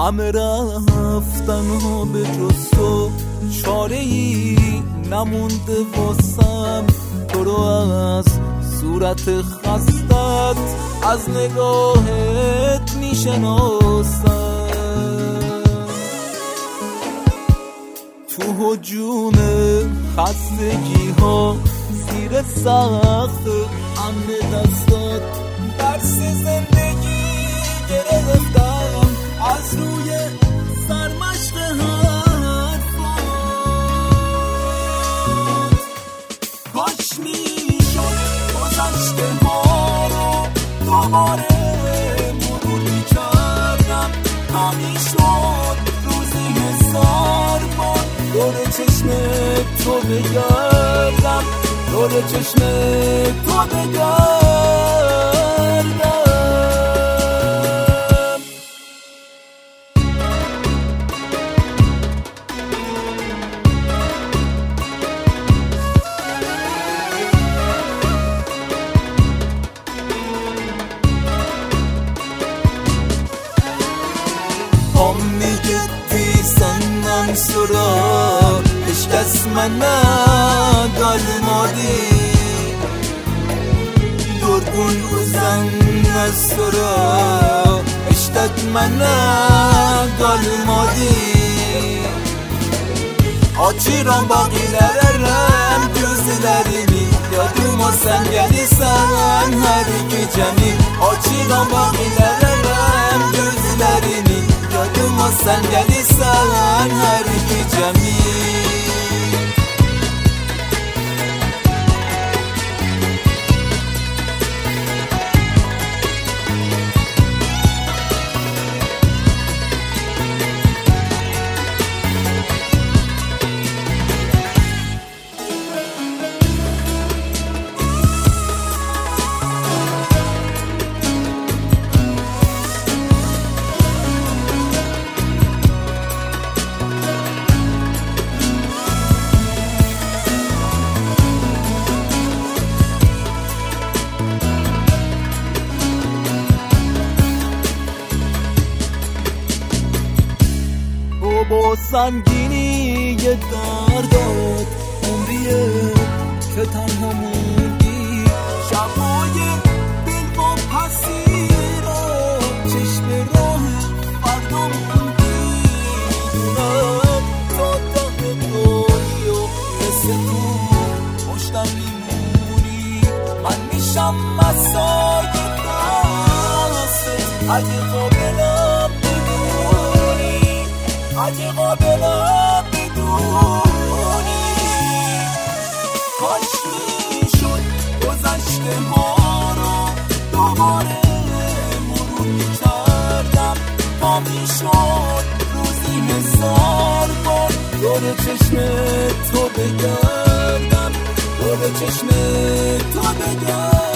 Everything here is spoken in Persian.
همه رفتن ها به جز تو، چاره ای نمونده واسم تو رو از صورت خستت از نگاهت میشناسم. تو هجوم خستگی ها زیر سخت امن دستات درس زندگی گرفتم از روی سرمشق حرفات. کاش میشد گذشته ها رو دوباره مرور میکردم، نمیشد روزی 1000 بار دور چشم تو بگردم، دور چشم تو بگردم. Sura ishqas mana galmadi durgun uzan sura ishqat mana galmadi açıram bagilerim gözlerimi yadıma sen gelirsen her gecemi açıram bagilerim gözlerimi yadıma sen gelirsen her gecemi. با سنگینی دردات عمریه که تنها موندی، شبای دل با پسیرا چشم راه فردا موندی. میدونم تا ته دنیا مثل تو پشتم میمونی، من میشم مسای دستت اگه قابلم اگه قابلم بدونی. کاش میشد گذشته ها رو دوباره مرور میکردم، تا میشد روزی 1000 بار دور چشم تو بگردم، دور چشم تو بگردم.